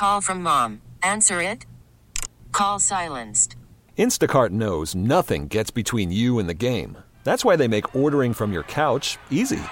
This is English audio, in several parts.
Call from mom. Answer it. Call silenced. Instacart knows nothing gets between you and the game. That's why they make ordering from your couch easy.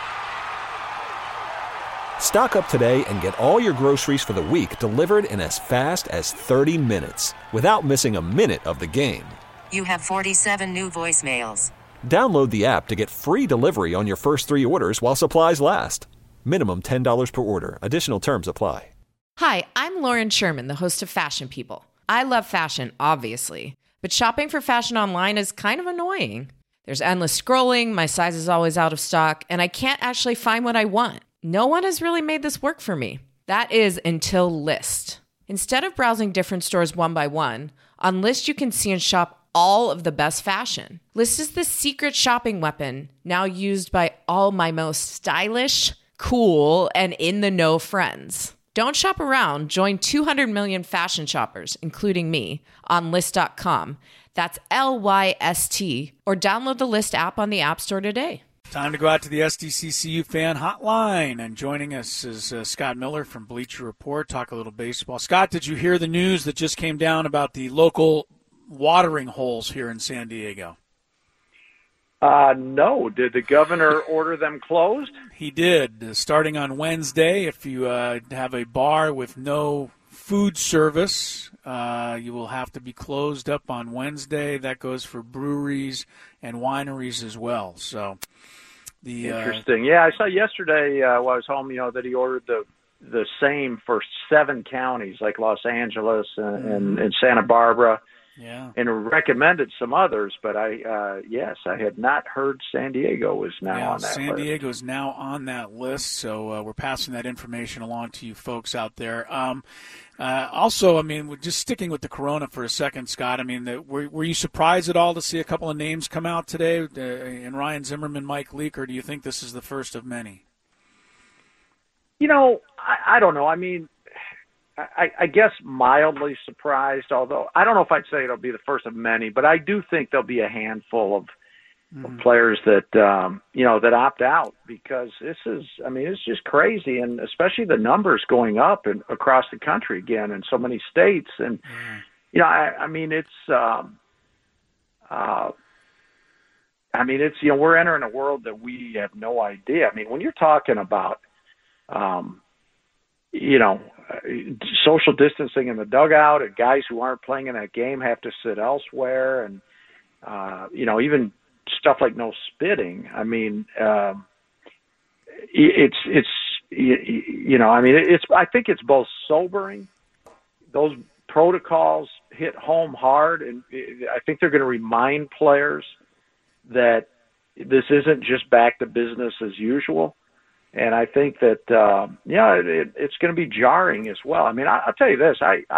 Stock up today and get all your groceries for the week delivered in as fast as 30 minutes without missing a minute of the game. You have 47 new voicemails. Download the app to get free delivery on your first 3 orders while supplies last. Minimum $10 per order. Additional terms apply. Hi, I'm Lauren Sherman, the host of Fashion People. I love fashion, obviously, but shopping for fashion online is kind of annoying. There's endless scrolling, my size is always out of stock, and I can't actually find what I want. No one has really made this work for me. That is until Lyst. Instead of browsing different stores one by one, on Lyst you can see and shop all of the best fashion. Lyst is the secret shopping weapon now used by all my most stylish, cool, and in-the-know friends. Don't shop around. Join 200 million fashion shoppers, including me, on Lyst.com. That's Lyst, or download the Lyst app on the App Store today. Time to go out to the SDCCU fan hotline, and joining us is Scott Miller from Bleacher Report. Talk a little baseball. Scott, did you hear the news that just came down about the local watering holes here in San Diego? No. Did the governor order them closed? He did. Starting on Wednesday, if you have a bar with no food service, you will have to be closed up on Wednesday. That goes for breweries and wineries as well. So, interesting. Yeah, I saw yesterday while I was home, that he ordered the same for 7 counties, like Los Angeles and Santa Barbara. Yeah, and recommended some others, but I had not heard San Diego was now on that list. San Diego is now on that list, so we're passing that information along to you folks out there. Also, I mean, just sticking with the corona for a second, Scott, I mean, were you surprised at all to see a couple of names come out today, in Ryan Zimmerman, Mike Leake, or do you think this is the first of many? I don't know. I mean, I guess mildly surprised, although I don't know if I'd say it'll be the first of many, but I do think there'll be a handful of players that, that opt out, because it's just crazy. And especially the numbers going up and across the country again in so many states. And, we're entering a world that we have no idea. I mean, when you're talking about, social distancing in the dugout, and guys who aren't playing in that game have to sit elsewhere, and even stuff like no spitting. I mean, I think it's both sobering. Those protocols hit home hard, and I think they're going to remind players that this isn't just back to business as usual. And I think that, it's going to be jarring as well. I mean, I'll tell you this,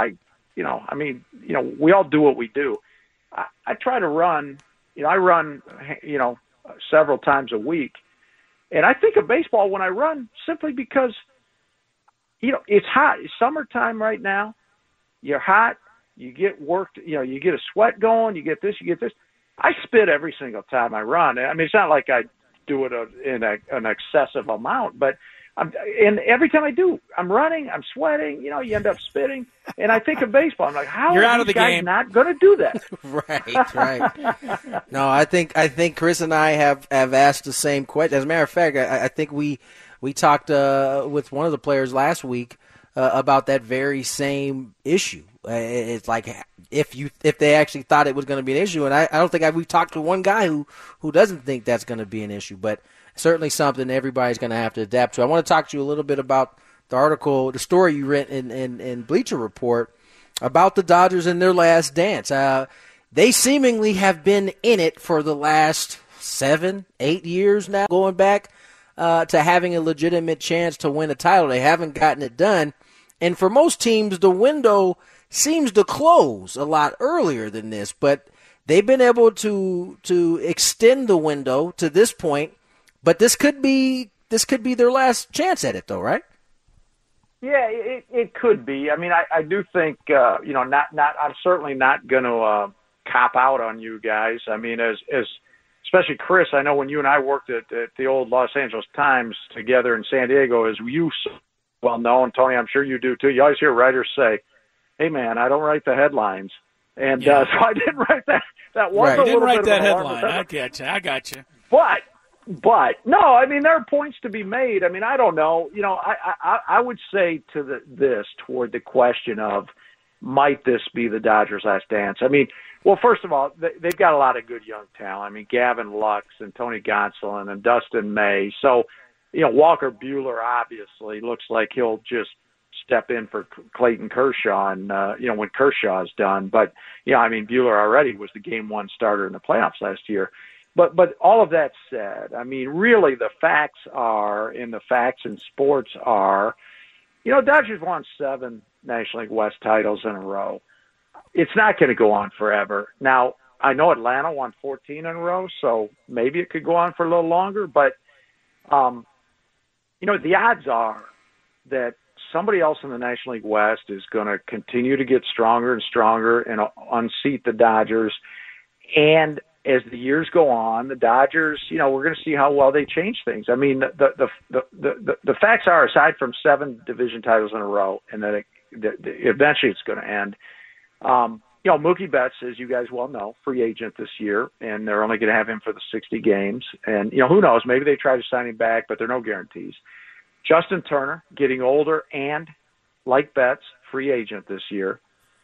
we all do what we do. I try to run, I run, several times a week. And I think of baseball when I run simply because, it's hot. It's summertime right now. You're hot. You get worked, you get a sweat going, you get this, you get this. I spit every single time I run. I mean, it's not like I do it in an excessive amount, but and every time I do, I'm running, I'm sweating, you end up spitting, and I think of baseball. I'm like, how You're are out of these the guys game. not going to do that? Right. No, I think Chris and I have asked the same question. As a matter of fact, I think we talked with one of the players last week about that very same issue. It's like if they actually thought it was going to be an issue, and I don't think we've talked to one guy who doesn't think that's going to be an issue, but certainly something everybody's going to have to adapt to. I want to talk to you a little bit about the story you read in Bleacher Report about the Dodgers and their last dance. They seemingly have been in it for the last 7-8 years now, going back to having a legitimate chance to win a title. They haven't gotten it done, and for most teams, the window seems to close a lot earlier than this, but they've been able to extend the window to this point. But this could be their last chance at it, though, right? Yeah, it could be. I mean, I do think I'm certainly not going to cop out on you guys. I mean, as especially Chris, I know when you and I worked at the old Los Angeles Times together in San Diego, as you well known. Tony, I'm sure you do too. You always hear writers say, "Hey, man, I don't write the headlines," and so I didn't write that. That was Right. a Didn't little write bit of that an headline. I got you. But no, I mean there are points to be made. I mean I don't know. You know, I would say to this toward the question of might this be the Dodgers' last dance? I mean, well, first of all, they've got a lot of good young talent. I mean, Gavin Lux and Tony Gonsolin and Dustin May. So, you know, Walker Buehler obviously looks like he'll just step in for Clayton Kershaw and, you know, when Kershaw's done. But, you know, I mean, Buehler already was the game one starter in the playoffs last year. But all of that said, I mean, really the facts in sports are, you know, Dodgers won 7 National League West titles in a row. It's not going to go on forever. Now, I know Atlanta won 14 in a row, so maybe it could go on for a little longer. But, you know, the odds are that somebody else in the National League West is going to continue to get stronger and stronger and unseat the Dodgers. And as the years go on, the Dodgers, you know, we're going to see how well they change things. I mean, the facts are, aside from 7 division titles in a row, and that eventually it's going to end. You know, Mookie Betts, as you guys well know, free agent this year, and they're only going to have him for the 60 games. And, you know, who knows? Maybe they try to sign him back, but there are no guarantees. Justin Turner, getting older and, like Betts, free agent this year.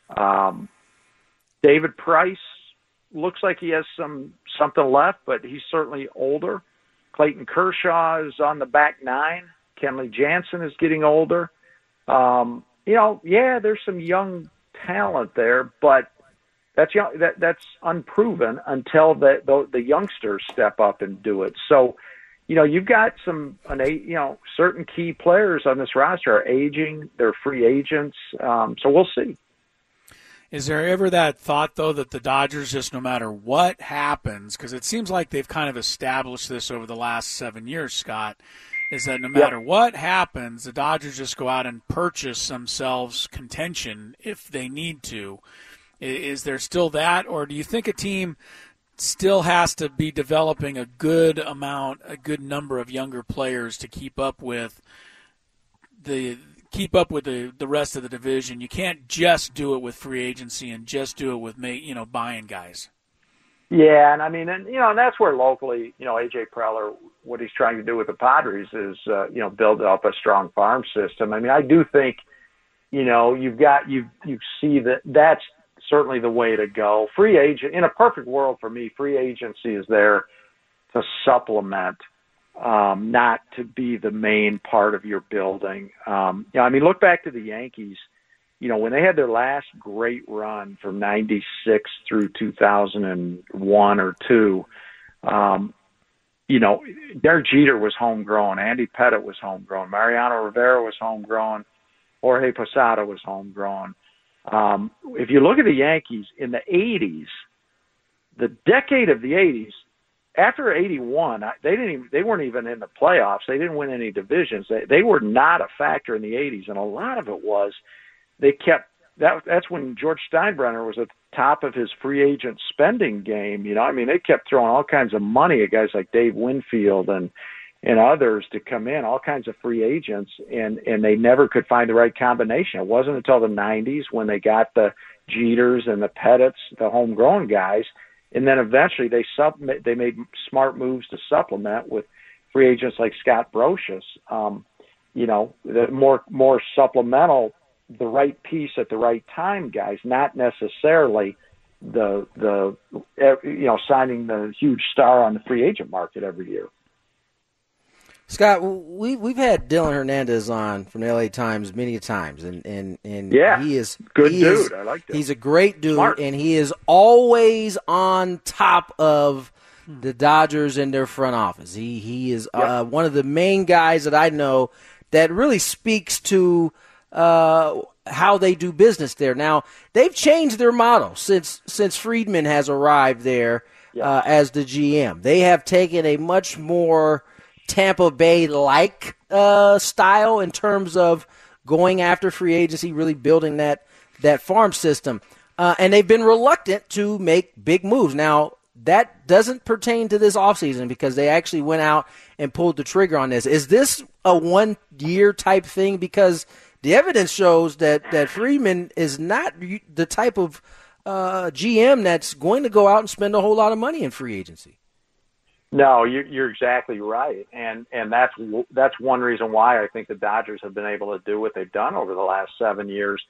David Price looks like he has something left, but he's certainly older. Clayton Kershaw is on the back 9. Kenley Jansen is getting older. You know, yeah, there's some young talent there, but that's young, that's unproven until the youngsters step up and do it. So, you know, you've got certain key players on this roster are aging. They're free agents. So we'll see. Is there ever that thought, though, that the Dodgers, just no matter what happens, because it seems like they've kind of established this over the last 7 years, Scott, is that no matter what happens, the Dodgers just go out and purchase themselves contention if they need to? Is there still that, or do you think a team still has to be developing a good number of younger players to keep up with the rest of the division? You can't just do it with free agency and just do it with buying guys. Yeah, and I mean, and that's where locally, AJ Preller, what he's trying to do with the Padres is, build up a strong farm system. I mean, I do think, you see that's certainly the way to go. Free agent, in a perfect world for me, free agency is there to supplement, not to be the main part of your building. Look back to the Yankees. When they had their last great run from 96 through 2001 or 2, Derek Jeter was homegrown. Andy Pettitte was homegrown. Mariano Rivera was homegrown. Jorge Posada was homegrown. If you look at the Yankees in the 80s, the decade of the 80s, after 81, they weren't even in the playoffs. They didn't win any divisions. They were not a factor in the 80s, and a lot of it was they kept that's when George Steinbrenner was at the top of his free agent spending game. They kept throwing all kinds of money at guys like Dave Winfield and others to come in, all kinds of free agents, and they never could find the right combination. It wasn't until the 90s when they got the Jeters and the Pettittes, the homegrown guys, and then eventually they made smart moves to supplement with free agents like Scott Brosius. The more supplemental, the right piece at the right time guys, not necessarily the signing the huge star on the free agent market every year. Scott, we've had Dylan Hernandez on from the LA Times many times, and yeah, he is good dude. I like that. He's a great dude, Smart. and he is always on top of the Dodgers and their front office. He is one of the main guys that I know that really speaks to how they do business there. Now, they've changed their model since Friedman has arrived there as the GM. They have taken a much more Tampa Bay-like style in terms of going after free agency, really building that farm system. And they've been reluctant to make big moves. Now, that doesn't pertain to this offseason because they actually went out and pulled the trigger on this. Is this a one-year type thing? Because the evidence shows that Friedman is not the type of GM that's going to go out and spend a whole lot of money in free agency. No, you're exactly right, and that's one reason why I think the Dodgers have been able to do what they've done over the last 7 years.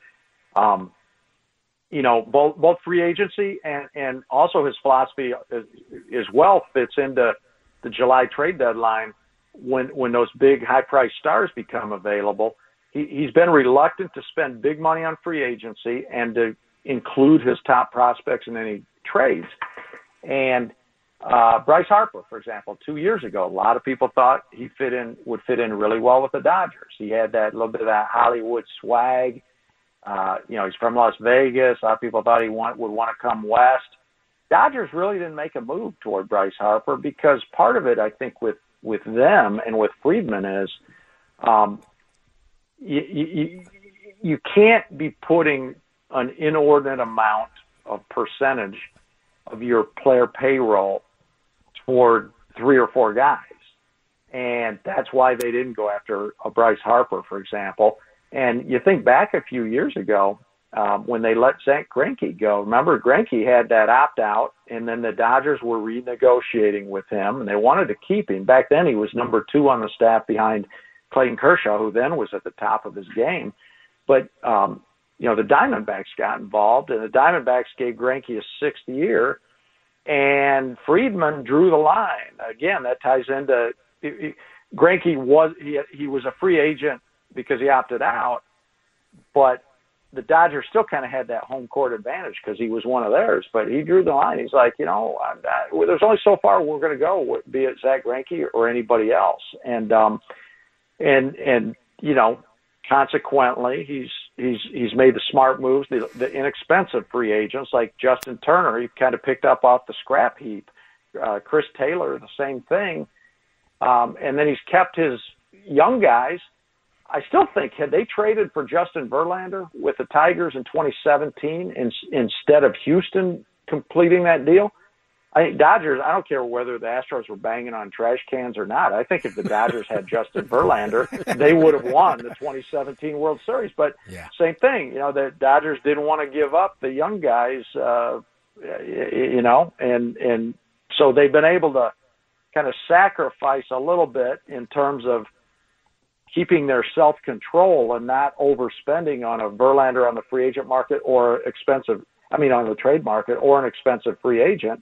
Both free agency and also his philosophy as well fits into the July trade deadline when those big high-priced stars become available. He's been reluctant to spend big money on free agency and to include his top prospects in any trades. And Bryce Harper, for example, 2 years ago, a lot of people thought he would fit in really well with the Dodgers. He had that little bit of that Hollywood swag. He's from Las Vegas. A lot of people thought he would want to come west. Dodgers really didn't make a move toward Bryce Harper because part of it, I think, with them and with Friedman is you can't be putting an inordinate amount of percentage of your player payroll toward 3 or 4 guys. And that's why they didn't go after a Bryce Harper, for example. And you think back a few years ago when they let Zach Greinke go. Remember, Greinke had that opt-out, and then the Dodgers were renegotiating with him, and they wanted to keep him. Back then he was number 2 on the staff behind Clayton Kershaw, who then was at the top of his game. But, the Diamondbacks got involved, and the Diamondbacks gave Greinke a 6th year, and Friedman drew the line. Again, that ties into Greinke he was a free agent because he opted out, but the Dodgers still kind of had that home court advantage because he was one of theirs. But he drew the line. He's like, there's only so far we're going to go, be it Zach Greinke or anybody else. And consequently, he's made the smart moves, the inexpensive free agents like Justin Turner. He kind of picked up off the scrap heap. Chris Taylor, the same thing. And then he's kept his young guys. I still think, had they traded for Justin Verlander with the Tigers in 2017 instead of Houston completing that deal, I think Dodgers, I don't care whether the Astros were banging on trash cans or not. I think if the Dodgers had Justin Verlander, they would have won the 2017 World Series. But Same thing, the Dodgers didn't want to give up the young guys, and so they've been able to kind of sacrifice a little bit in terms of keeping their self-control and not overspending on a Verlander on the free agent market on the trade market or an expensive free agent.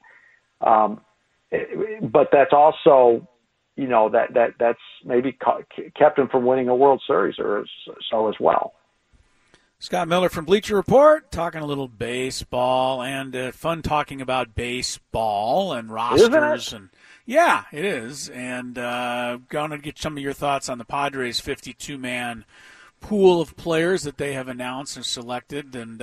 But that's also, that's maybe kept him from winning a World Series or so as well. Scott Miller from Bleacher Report, talking a little baseball and fun talking about baseball and rosters. And yeah, it is. And going to get some of your thoughts on the Padres' 52-man pool of players that they have announced and selected. And,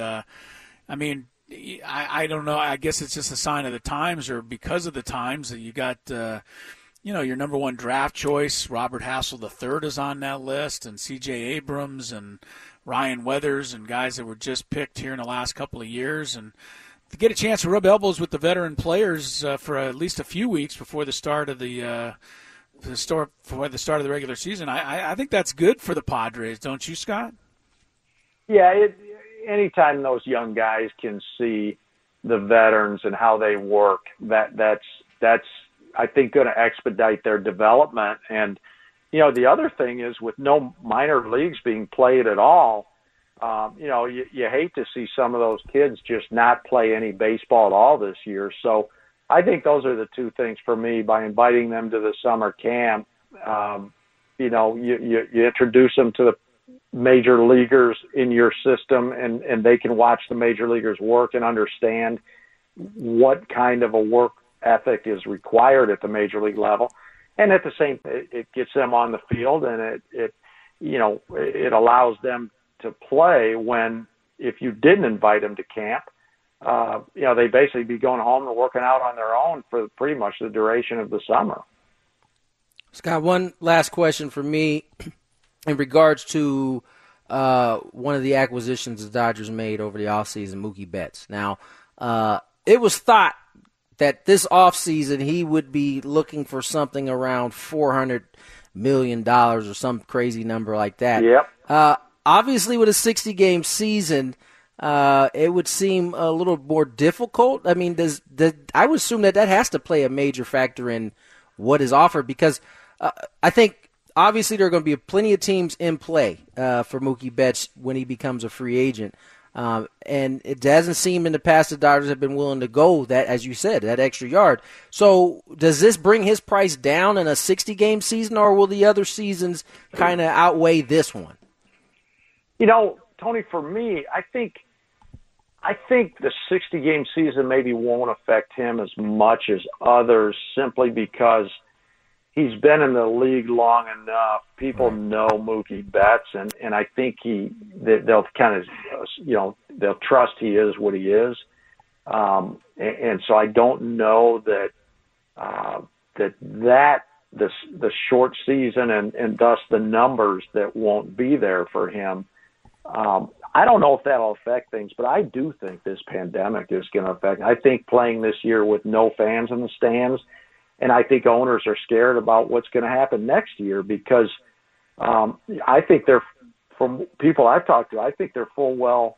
I don't know. I guess it's just a sign of the times or because of the times that you got, your number 1 draft choice, Robert Hassel III is on that list, and C.J. Abrams and Ryan Weathers and guys that were just picked here in the last couple of years. And to get a chance to rub elbows with the veteran players for at least a few weeks before the start of the regular season, I think that's good for the Padres, don't you, Scott? Yeah, anytime those young guys can see the veterans and how they work, that's I think going to expedite their development. And the other thing is with no minor leagues being played at all, you hate to see some of those kids just not play any baseball at all this year. So I think those are the two things for me. By inviting them to the summer camp, you introduce them to the major leaguers in your system, and they can watch the major leaguers work and understand what kind of a work ethic is required at the major league level. And at the same, it gets them on the field, and it allows them to play when, if you didn't invite them to camp, they basically be going home and working out on their own for pretty much the duration of the summer. Scott, one last question for me in regards to one of the acquisitions the Dodgers made over the offseason, Mookie Betts. Now, it was thought that this offseason he would be looking for something around $400 million or some crazy number like that. Yep. Obviously, with a 60-game season, it would seem a little more difficult. I mean, I would assume that has to play a major factor in what is offered, because I think obviously there are going to be plenty of teams in play for Mookie Betts when he becomes a free agent. And it doesn't seem in the past the Dodgers have been willing to go that, as you said, that extra yard. So does this bring his price down in a 60-game season, or will the other seasons kind of outweigh this one? You know, Tony, for me, I think the 60-game season maybe won't affect him as much as others, simply because he's been in the league long enough. People know Mookie Betts, and I think they'll kind of, they'll trust he is what he is. And so I don't know that the short season and thus the numbers that won't be there for him. I don't know if that'll affect things, but I do think this pandemic is going to affect. I think playing this year with no fans in the stands, and I think owners are scared about what's going to happen next year, because I think from people I've talked to, I think they're full well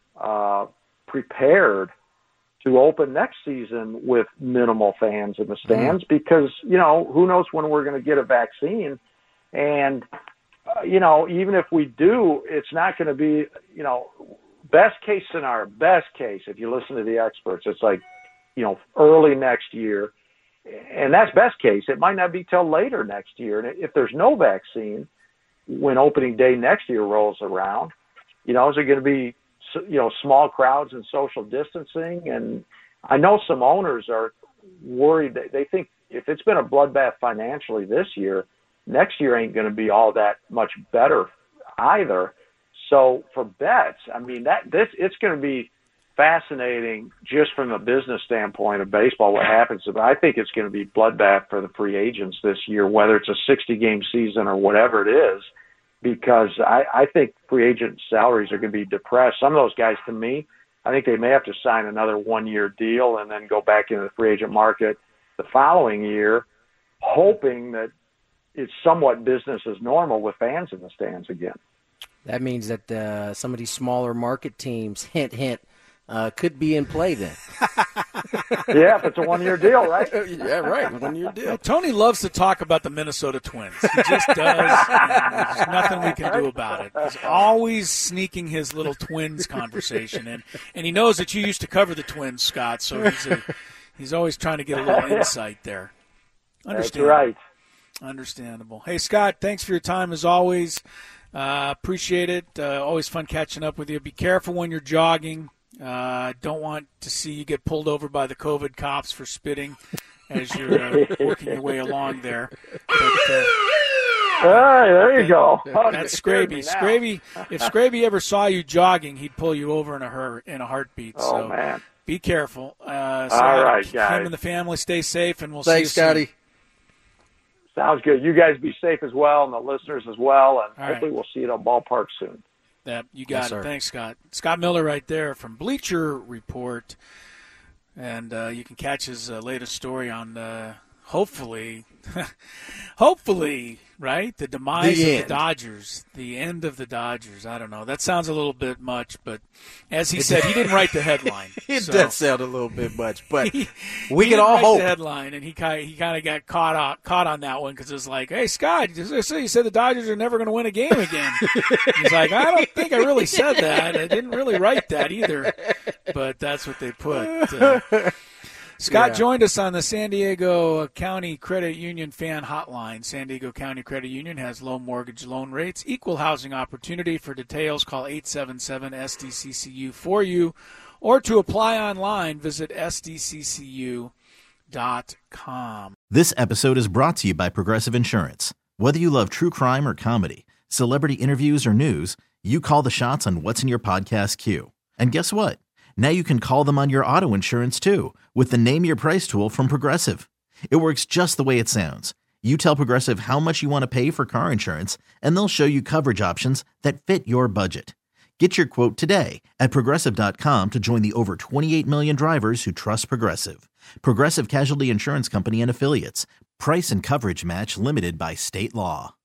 prepared to open next season with minimal fans in the stands, because, who knows when we're going to get a vaccine. And, even if we do, it's not going to be, best case scenario, if you listen to the experts, it's like, early next year. And that's best case. It might not be till later next year. And if there's no vaccine when opening day next year rolls around, is it going to be, small crowds and social distancing? And I know some owners are worried. They think if it's been a bloodbath financially this year, next year ain't going to be all that much better either. So for Betts, I mean, it's going to be fascinating just from a business standpoint of baseball what happens. But I think it's going to be bloodbath for the free agents this year, whether it's a 60-game season or whatever it is, because I think free agent salaries are going to be depressed. Some of those guys, to me, I think they may have to sign another one-year deal and then go back into the free agent market the following year, hoping that it's somewhat business as normal with fans in the stands again. That means that some of these smaller market teams, hint, could be in play then. Yeah, if it's a one-year deal, right? Yeah, right, one-year deal. Tony loves to talk about the Minnesota Twins. He just does, and there's nothing we can do about it. He's always sneaking his little Twins conversation in, and he knows that you used to cover the Twins, Scott, so he's always trying to get a little insight there. That's right. Understandable. Hey, Scott, thanks for your time as always. Appreciate it. Always fun catching up with you. Be careful when you're jogging. Don't want to see you get pulled over by the COVID cops for spitting as you're working your way along there. But, there you go. That's Scraby. Scraby. If Scraby ever saw you jogging, he'd pull you over in a heartbeat. Oh, so man. Be careful. All right, guys. Him and the family stay safe, and we'll see you Thanks, Scotty. soon. Sounds good. You guys be safe as well, and the listeners as well, and All hopefully right. we'll see you at a ballpark soon. You got Yes, it. sir. Thanks, Scott. Scott Miller right there from Bleacher Report. And you can catch his latest story on hopefully, right? The demise of the Dodgers, the end of the Dodgers. I don't know. That sounds a little bit much, but as he said, he didn't write the headline. It so does sound a little bit much, but he we can all write hope. the headline, and he kind of got caught on that one because it's like, hey, Scott, you said the Dodgers are never going to win a game again. He's like, I don't think I really said that. I didn't really write that either, but that's what they put. Scott joined us on the San Diego County Credit Union fan hotline. San Diego County Credit Union has low mortgage loan rates, equal housing opportunity. For details, call 877-SDCCU for you, or to apply online, visit sdccu.com. This episode is brought to you by Progressive Insurance. Whether you love true crime or comedy, celebrity interviews or news, you call the shots on what's in your podcast queue. And guess what? Now you can call them on your auto insurance, too, with the Name Your Price tool from Progressive. It works just the way it sounds. You tell Progressive how much you want to pay for car insurance, and they'll show you coverage options that fit your budget. Get your quote today at Progressive.com to join the over 28 million drivers who trust Progressive. Progressive Casualty Insurance Company and Affiliates. Price and coverage match limited by state law.